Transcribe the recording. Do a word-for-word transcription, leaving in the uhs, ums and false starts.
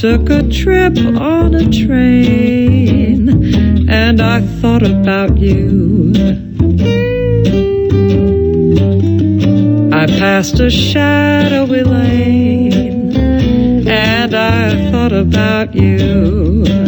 took a trip on a train, and I thought about you. I passed a shadowy lane, and I thought about you.